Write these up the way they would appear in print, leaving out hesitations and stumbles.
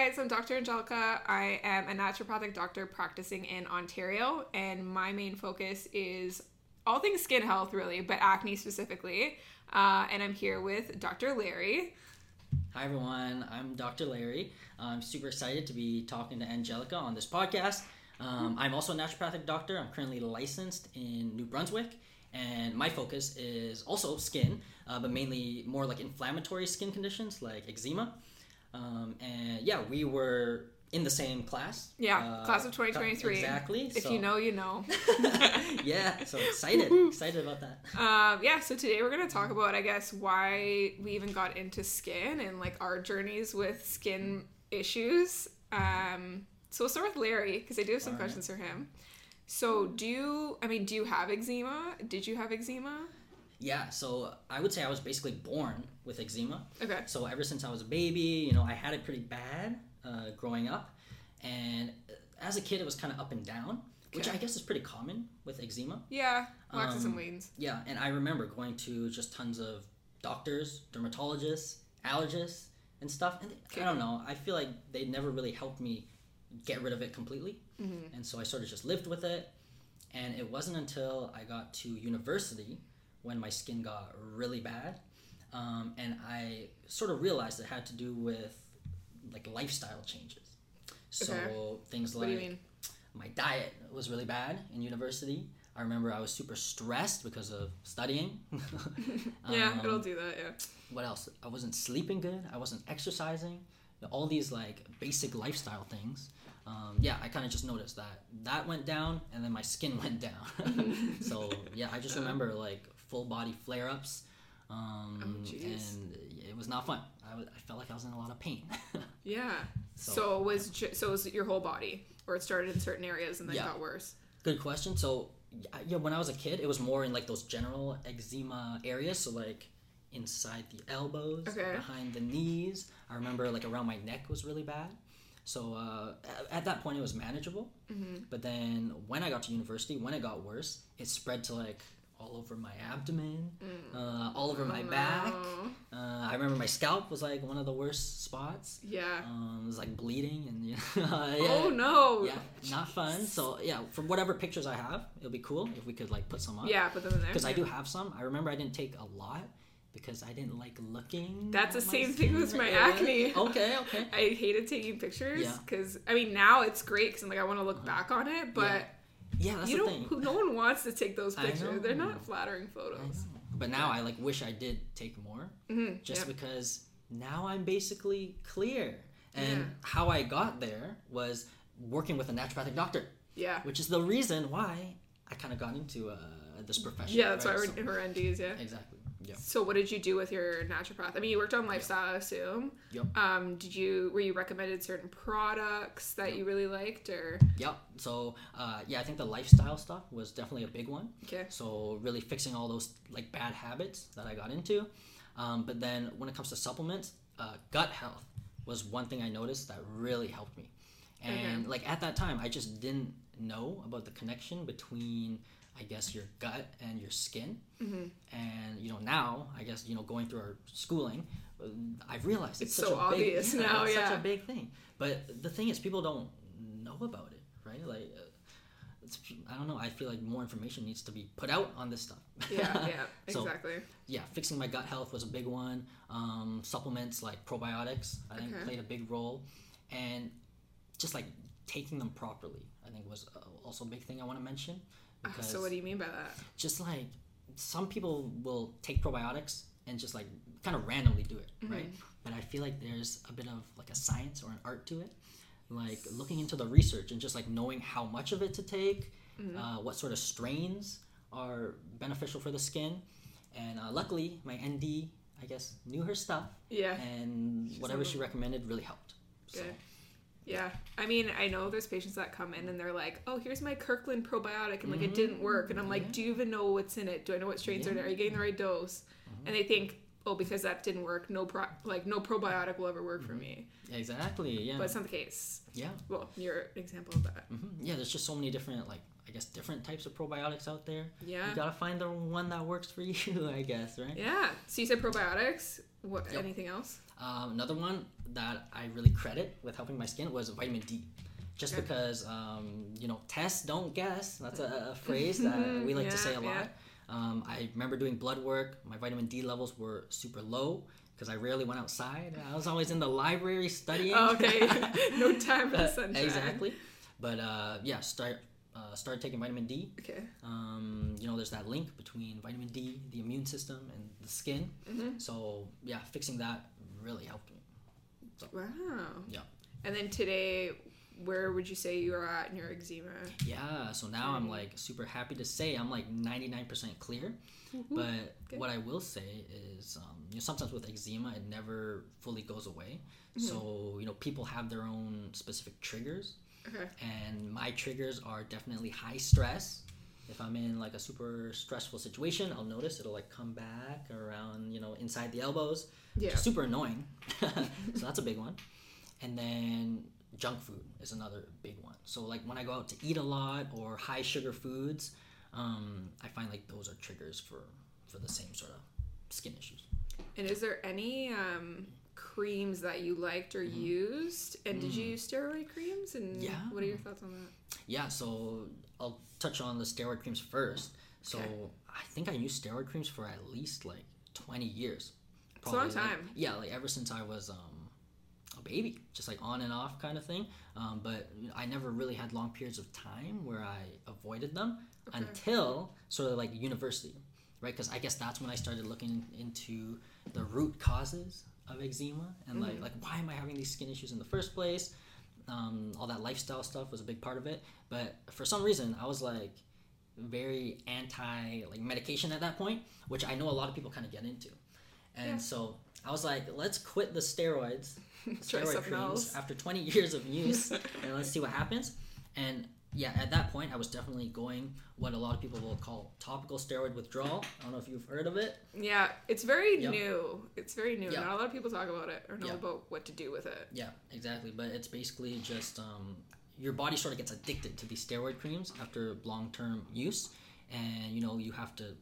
guys, I'm Dr. Angelica. I am a naturopathic doctor practicing in Ontario, and my main focus is all things skin health, really, but acne specifically. And I'm here with Dr. Larry. Hi everyone, I'm Dr. Larry. I'm super excited to be talking to Angelica on this podcast. I'm also a naturopathic doctor. I'm currently licensed in New Brunswick, and my focus is also skin, but mainly more like inflammatory skin conditions like eczema. And yeah, we were in the same class. Yeah, class of 2023. Exactly. If you know, you know. Yeah, so excited about that. So today we're going to talk about, I guess, why we even got into skin and like our journeys with skin issues. So we'll start with Larry because I do have some questions for him. So do you have eczema? Did you have eczema? Yeah, so I would say I was basically born with eczema. Okay. So ever since I was a baby, I had it pretty bad growing up. And as a kid, it was kind of up and down, which I guess is pretty common with eczema. Yeah, waxes and wanes. Yeah, and I remember going to just tons of doctors, dermatologists, allergists, and stuff. And I don't know, I feel like they never really helped me get rid of it completely. Mm-hmm. And so I sort of just lived with it. And it wasn't until I got to university when my skin got really bad, and I sort of realized it had to do with like lifestyle changes. So things like, what do you mean? My diet was really bad in university. I remember I was super stressed because of studying. Yeah, it'll do that, yeah. What else? I wasn't sleeping good. I wasn't exercising. All these like basic lifestyle things. I kind of just noticed that went down, and then my skin went down. So yeah, I just remember like full body flare-ups, and it was not fun. I felt like I was in a lot of pain. Yeah. So it was your whole body, or it started in certain areas and then got worse? Good question. So yeah, when I was a kid, it was more in like those general eczema areas. So like inside the elbows, behind the knees. I remember like around my neck was really bad. So at that point it was manageable. Mm-hmm. But then when I got to university, when it got worse, it spread to like all over my abdomen, all over my back. I remember my scalp was like one of the worst spots. Yeah. It was like bleeding and yeah. Oh no. Yeah, not fun. So yeah, from whatever pictures I have, it'll be cool if we could like put some up. Yeah, put them in there. Because I do have some. I remember I didn't take a lot because I didn't like looking. That's the same thing with my acne. Okay. I hated taking pictures because now it's great because I want to look back on it, but yeah, that's the thing. No one wants to take those pictures. They're not flattering photos. But now I like wish I did take more, because now I'm basically clear. And how I got there was working with a naturopathic doctor. Yeah, which is the reason why I kind of got into this profession. Yeah, that's why we're NDs. Yeah, exactly. Yep. So what did you do with your naturopath? I mean, you worked on lifestyle, I assume. Yep. Were you recommended certain products that you really liked, or? Yep. So, I think the lifestyle stuff was definitely a big one. Okay. So really fixing all those like bad habits that I got into. But then when it comes to supplements, gut health was one thing I noticed that really helped me. And like at that time, I just didn't know about the connection between, I guess, your gut and your skin. Mm-hmm. And now I guess going through our schooling, I've realized it's such so obvious now. It's such a big thing. But the thing is, people don't know about it, right? Like I don't know, I feel like more information needs to be put out on this stuff. Yeah, exactly. So, fixing my gut health was a big one. Supplements like probiotics I think played a big role, and just like taking them properly I think was also a big thing I want to mention. So what do you mean by that? Just like some people will take probiotics and just like kind of randomly do it, right? But I feel like there's a bit of like a science or an art to it, like looking into the research and just like knowing how much of it to take, what sort of strains are beneficial for the skin. And luckily my ND, I guess, knew her stuff. Yeah. And whatever she recommended really helped. Good. So. Yeah, I mean, I know there's patients that come in and they're like, oh, here's my Kirkland probiotic, and like it didn't work, and I'm like, do you even know what's in it? Do I know what strains are in it? Are you getting the right dose? And they think, oh, because that didn't work, no probiotic will ever work for me. Exactly, yeah. But it's not the case. Yeah. Well, you're an example of that. Yeah, there's just so many different, like, I guess, different types of probiotics out there. Yeah. You gotta find the one that works for you, I guess, right? Yeah. So you said probiotics. What? Yep. Anything else? Another one that I really credit with helping my skin was vitamin D. Just because, test, don't guess. That's a phrase that we like to say a lot. I remember doing blood work. My vitamin D levels were super low because I rarely went outside. I was always in the library studying. Oh, okay. No time for the sunshine. Exactly. But started taking vitamin D. Okay. There's that link between vitamin D, the immune system, and the skin. Mm-hmm. So, yeah, fixing that really helped me. So, wow. Yeah. And then today, where would you say you are at in your eczema? Yeah, so now I'm like super happy to say I'm like 99% clear. Mm-hmm. But what I will say is, sometimes with eczema, it never fully goes away. Mm-hmm. So, people have their own specific triggers. Okay. And my triggers are definitely high stress. If I'm in like a super stressful situation, I'll notice it'll like come back around, inside the elbows. Yeah. Super annoying. So that's a big one. And then junk food is another big one. So like when I go out to eat a lot or high sugar foods, I find like those are triggers for the same sort of skin issues. And is there any creams that you liked or used? And did you use steroid creams? And what are your thoughts on that? Yeah, so I'll touch on the steroid creams first. So I think I used steroid creams for at least like 20 years. Probably, it's a long time. Like ever since I was a baby, just like on and off kind of thing. But I never really had long periods of time where I avoided them until sort of like university, right? Because I guess that's when I started looking into the root causes of eczema and like why am I having these skin issues in the first place? All that lifestyle stuff was a big part of it, but for some reason I was like very anti like medication at that point, which I know a lot of people kind of get into, and so I was like, let's quit the steroid creams else after 20 years of use and let's see what happens. And yeah, at that point I was definitely going what a lot of people will call topical steroid withdrawal. I don't know if you've heard of it. Yeah, it's very new. It's very new. Not a lot of people talk about it or know about what to do with it. Yeah, exactly. But it's basically just your body sort of gets addicted to these steroid creams after long-term use, and you have to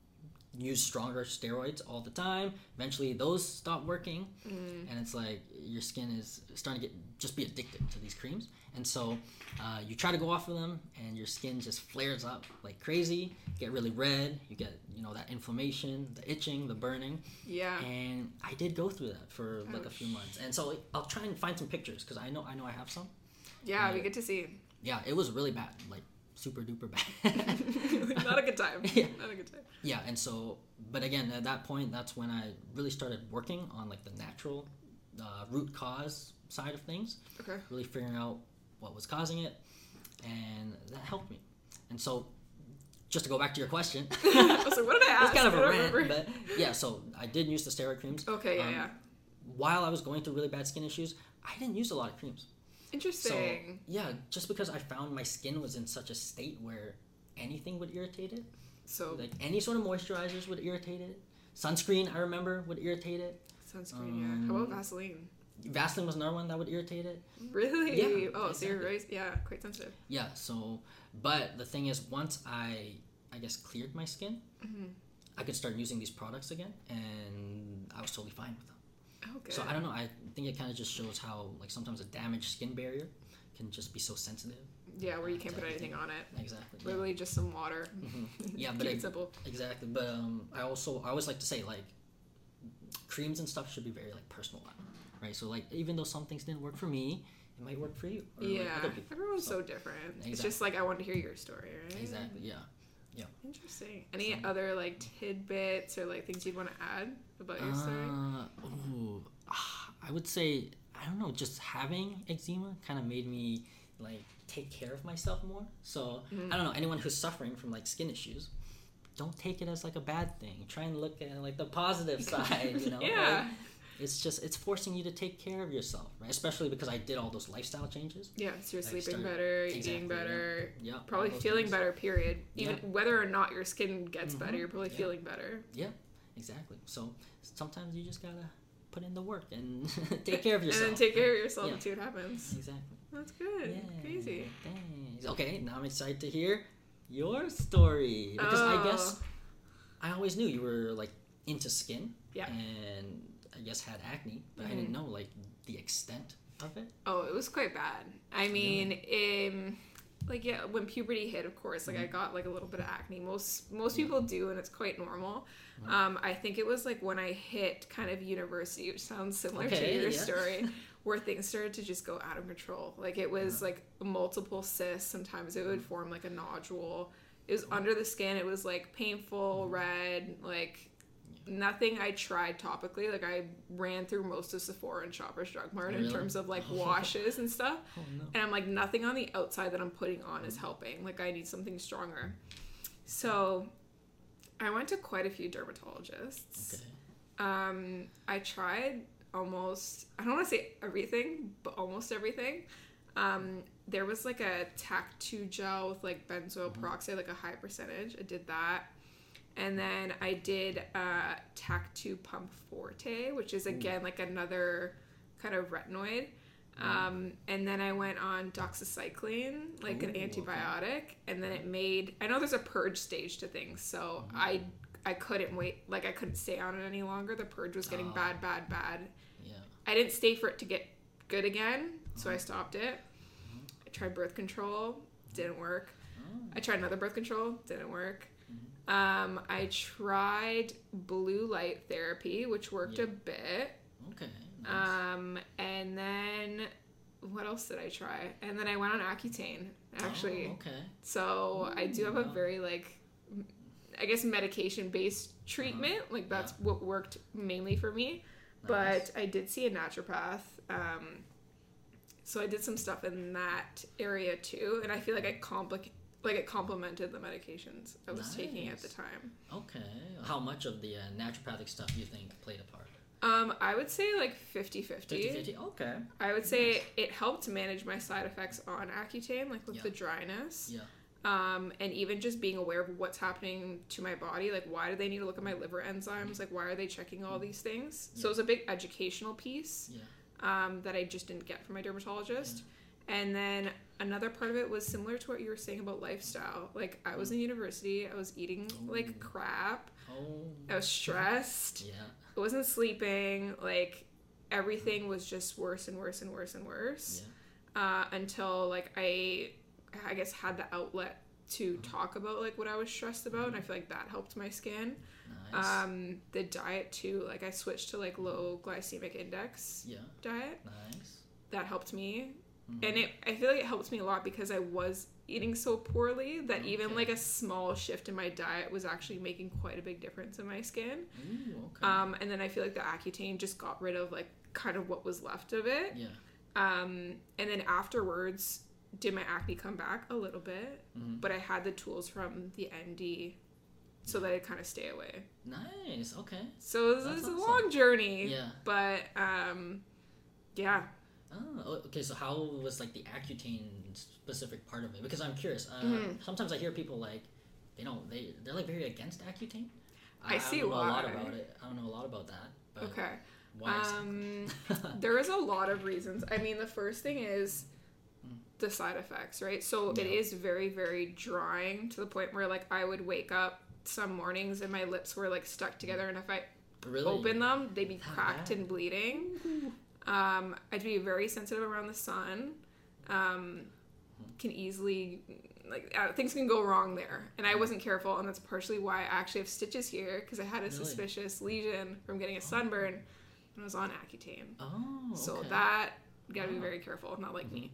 use stronger steroids all the time. Eventually those stop working, and it's like your skin is starting to just be addicted to these creams. And so you try to go off of them and your skin just flares up like crazy, get really red, you get that inflammation, the itching, the burning. And I did go through that for like a few months, and so I'll try and find some pictures because I know I have some. We get to see. Yeah, it was really bad, like super duper bad. Not a good time. Not a good time. Yeah, and so, but again, at that point, that's when I really started working on like the natural root cause side of things. Okay. Really figuring out what was causing it, and that helped me. And so, just to go back to your question. I was like, what did I ask? It's kind of a rant, but yeah, so I did use the steroid creams. Okay, yeah. While I was going through really bad skin issues, I didn't use a lot of creams. Interesting. So, yeah, just because I found my skin was in such a state where anything would irritate it. So like any sort of moisturizers would irritate it. Sunscreen, I remember, would irritate it. Sunscreen, How about Vaseline? Vaseline was another one that would irritate it. Really? Yeah. Oh, exactly. So you're really, quite sensitive. Yeah. So, but the thing is, once I guess cleared my skin, I could start using these products again, and I was totally fine with them. Okay. So I don't know. I think it kind of just shows how like sometimes a damaged skin barrier can just be so sensitive. Yeah, where you can't put anything on it. Exactly. Literally just some water. Yeah, but it's simple. Exactly. But I always like to say like creams and stuff should be very like personalized, right? So like even though some things didn't work for me, it might work for you. Or, like, other people. Everyone's so different. Exactly. It's just like I want to hear your story, right? Exactly. Yeah. Interesting. Any other like tidbits or like things you'd want to add about your story? I would say I don't know. Just having eczema kind of made me like take care of myself more. So I don't know, anyone who's suffering from like skin issues, don't take it as like a bad thing. Try and look at like the positive side, Yeah. Like, it's forcing you to take care of yourself, right? Especially because I did all those lifestyle changes. Yeah, so you're sleeping better, eating better, yeah, probably feeling better, period. Even whether or not your skin gets better, you're probably feeling better. Yeah, exactly. So sometimes you just gotta put in the work and take care of yourself. And then take care of yourself and see what happens. Exactly. That's good. Yeah, crazy. Thanks. Okay, now I'm excited to hear your story. Because I guess I always knew you were like into skin. Yeah. And I guess, had acne, but I didn't know like the extent of it. Oh, it was quite bad. I mean, like, yeah, when puberty hit, of course, like I got like a little bit of acne. Most people do, and it's quite normal. I think it was like when I hit kind of university, which sounds similar to your story, where things started to just go out of control. Like it was like multiple cysts. Sometimes it would form like a nodule. It was under the skin. It was like painful, red, like nothing I tried topically. Like I ran through most of Sephora and Shoppers Drug Mart in terms of like washes and stuff. And I'm like, nothing on the outside that I'm putting on is helping. Like I need something stronger. So I went to quite a few dermatologists. I tried almost, I don't want to say everything, but almost everything. There was like a TAC2 gel with like benzoyl peroxide, like a high percentage. I did that. And then I did TAC2 Pump Forte, which is again like another kind of retinoid. And then I went on doxycycline, like an antibiotic. And then it made, I know there's a purge stage to things. So I couldn't wait, like I couldn't stay on it any longer. The purge was getting bad. Yeah. I didn't stay for it to get good again. So I stopped it. I tried birth control, didn't work. I tried another birth control, didn't work. I tried blue light therapy, which worked a bit. Okay. Nice. And then what else did I try? And then I went on Accutane, actually. Oh, okay. So I do have a very like, I guess medication-based treatment. Like that's what worked mainly for me. Nice. But I did see a naturopath. So I did some stuff in that area too, and I feel like it complemented the medications I was taking at the time. Okay. How much of the naturopathic stuff do you think played a part? I would say like 50-50. 50-50? Okay. I would say it helped manage my side effects on Accutane, like with the dryness. Yeah. And even just being aware of what's happening to my body, like why do they need to look at my liver enzymes? Like why are they checking all these things? So it was a big educational piece that I just didn't get from my dermatologist. And then another part of it was similar to what you were saying about lifestyle. Like I was in university, I was eating like crap. I was stressed. I wasn't sleeping. Like everything was just worse and worse and worse and worse. Until like I guess had the outlet to talk about like what I was stressed about, and I feel like that helped my skin. Nice. The diet too, like I switched to like low glycemic index diet. Nice. That helped me. And I feel like it helped me a lot because I was eating so poorly that even like a small shift in my diet was actually making quite a big difference in my skin. And then I feel like the Accutane just got rid of like kind of what was left of it. And then afterwards, did my acne come back a little bit, but I had the tools from the ND so that it kind of stay away. Nice. Okay. So this is a long journey. But yeah. Oh, okay. So how was like the Accutane specific part of it? Because I'm curious. Sometimes I hear people like they're like very against Accutane. I see why. I don't know a lot about it. I don't know a lot about that. But okay. Why there is a lot of reasons. I mean, the first thing is the side effects, right? So it is very, very drying to the point where like I would wake up some mornings and my lips were like stuck together, and if I open them, they'd be cracked and bleeding. I'd be very sensitive around the sun. Can easily like things can go wrong there, and I wasn't careful, and that's partially why I actually have stitches here because I had a suspicious lesion from getting a sunburn when I was on Accutane. So that you gotta be very careful, not like me.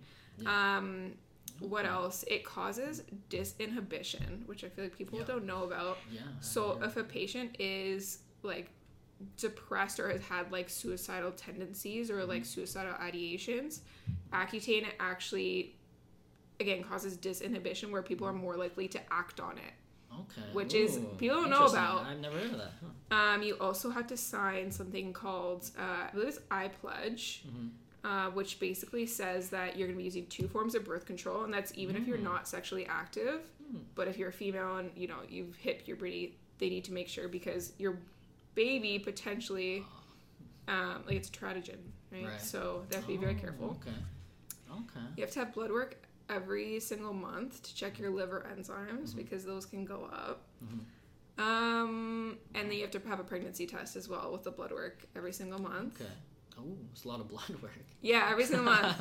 What else? It causes disinhibition, which I feel like people don't know about. So if a patient is like depressed or has had like suicidal tendencies or like suicidal ideations, Accutane actually again causes disinhibition where people are more likely to act on it. Okay. Which is people don't know about. I've never heard of that. You also have to sign something called I believe it's iPledge. Which basically says that you're going to be using 2 forms of birth control, and that's even if you're not sexually active. But if you're a female and you've hit puberty, they need to make sure because your baby potentially, like it's teratogen, right? So they have to be very careful. Okay. You have to have blood work every single month to check your liver enzymes because those can go up. And then you have to have a pregnancy test as well with the blood work every single month. Okay. Oh, it's a lot of blood work. Yeah, every single month.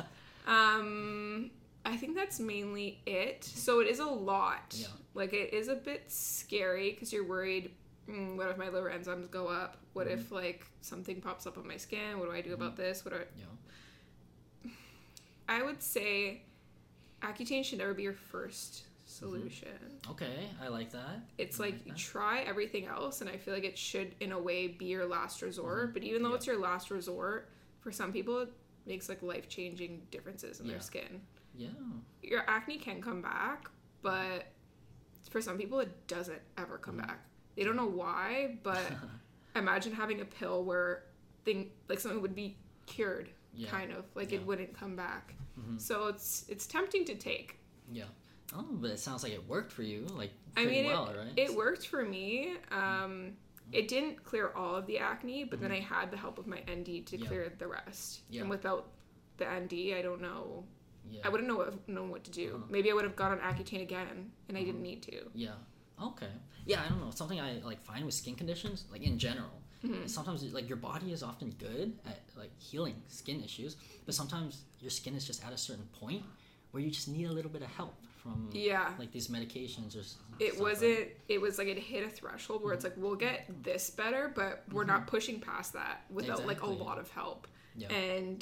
I think that's mainly it. So it is a lot. Yeah. Like, it is a bit scary because you're worried, what if my liver enzymes go up? What if, like, something pops up on my skin? What do I do about this? Yeah. I would say Accutane should never be your first solution. Okay, I like that. It's like you try everything else, and I feel like it should, in a way, be your last resort. But even though it's your last resort, for some people, it makes, like, life-changing differences in their skin. Yeah. Your acne can come back, but for some people, it doesn't ever come back. They don't know why, but imagine having a pill where something would be cured, kind of. Like, it wouldn't come back. So it's tempting to take. Yeah. Oh, but it sounds like it worked for you, like, well, right? It worked for me. It didn't clear all of the acne, but then I had the help of my ND to clear the rest. Yeah. And without the ND, I don't know. Yeah. I wouldn't known what to do. Maybe I would have gone on Accutane again, and I didn't need to. Yeah. Okay. Yeah, I don't know. Something I like find with skin conditions, like in general, sometimes like your body is often good at like healing skin issues, but sometimes your skin is just at a certain point where you just need a little bit of help from like these medications or it wasn't like. It was like it hit a threshold where it's like we'll get this better, but we're not pushing past that without like a lot of help. Yeah. And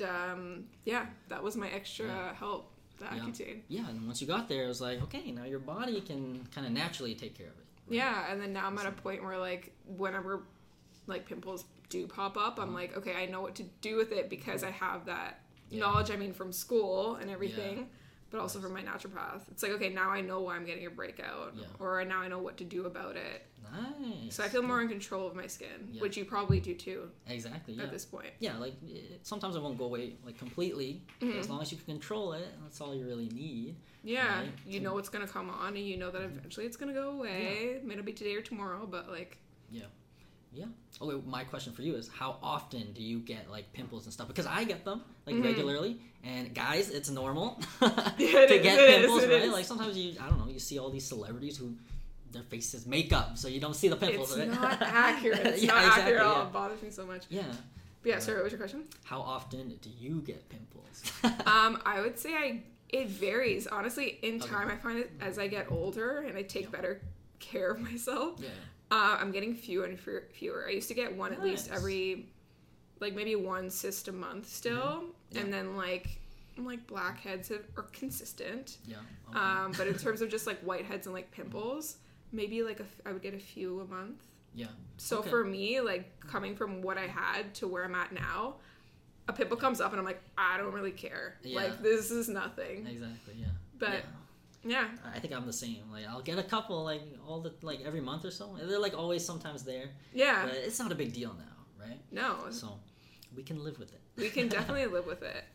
that was my extra help, the Accutane. Yeah, and once you got there, it was like, okay, now your body can kind of naturally take care of it. Right? Yeah, and then now I'm at a point where like whenever like pimples do pop up, I'm like, okay, I know what to do with it because I have that knowledge. I mean, from school and everything. But also from my naturopath. It's like, okay, now I know why I'm getting a breakout. Yeah. Or now I know what to do about it. Nice. So I feel more in control of my skin, which you probably do too. Exactly, at this point. Yeah, like, sometimes it won't go away, like, completely. As long as you can control it, that's all you really need. Yeah, right? You know what's going to come on, and you know that eventually it's going to go away. It may not be today or tomorrow, but, like... Yeah. Okay, my question for you is, how often do you get, like, pimples and stuff? Because I get them, like, regularly. And, guys, it's normal to get pimples, right? Like, sometimes you see all these celebrities who their face is makeup, so you don't see the pimples. It's not accurate. It's not accurate at all. It bothers me so much. Yeah. But yeah, sorry, what was your question? How often do you get pimples? I would say it varies. Honestly, in time, I find it as I get older and I take better care of myself. Yeah. I'm getting fewer and fewer. I used to get one at least every, like maybe one cyst a month still, and then like blackheads are consistent. Yeah. Okay. But in terms of just like whiteheads and like pimples, maybe like I would get a few a month. Yeah. So for me, like coming from what I had to where I'm at now, a pimple comes up and I'm like, I don't really care. Yeah. Like this is nothing. Exactly. Yeah. But. Yeah. I think I'm the same. Like I'll get a couple like every month or so. They're like always sometimes there. Yeah. But it's not a big deal now, right? No. So we can live with it. We can definitely live with it.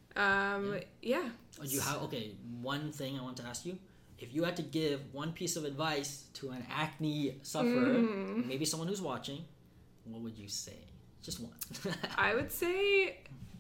Yeah. Okay, one thing I want to ask you. If you had to give one piece of advice to an acne sufferer, maybe someone who's watching, what would you say? Just one. I would say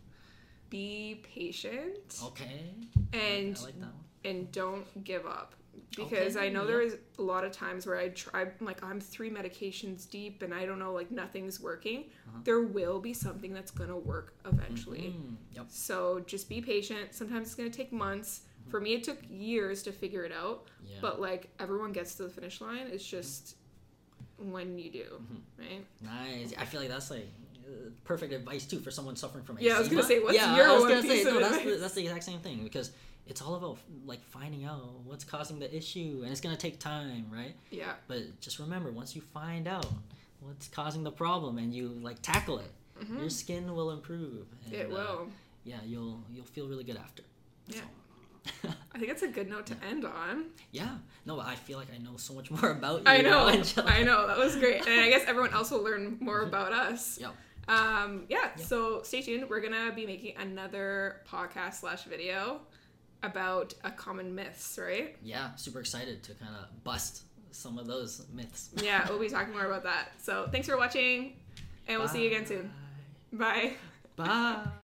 be patient. Okay. And I like that one. And don't give up, because I know there is a lot of times where I try, like I'm 3 medications deep and I don't know, like nothing's working. There will be something that's going to work eventually. Yep. So just be patient. Sometimes it's going to take months. For me, it took years to figure it out, but like everyone gets to the finish line. It's just when you do, right? Nice. I feel like that's like perfect advice too for someone suffering from eczema. Yeah, I was going to say, what's your one piece of advice? That's the exact same thing, because it's all about like finding out what's causing the issue, and it's gonna take time, right? Yeah. But just remember, once you find out what's causing the problem and you like tackle it, your skin will improve. And, it will. Yeah, you'll feel really good after. Yeah. So. I think it's a good note to end on. Yeah. No, I feel like I know so much more about you. I know. I know. That was great, and I guess everyone else will learn more about us. Yep. So stay tuned. We're gonna be making another podcast/video about common myths, right? Yeah, super excited to kind of bust some of those myths. Yeah, we'll be talking more about that. So thanks for watching, and we'll see you again soon. Bye. Bye.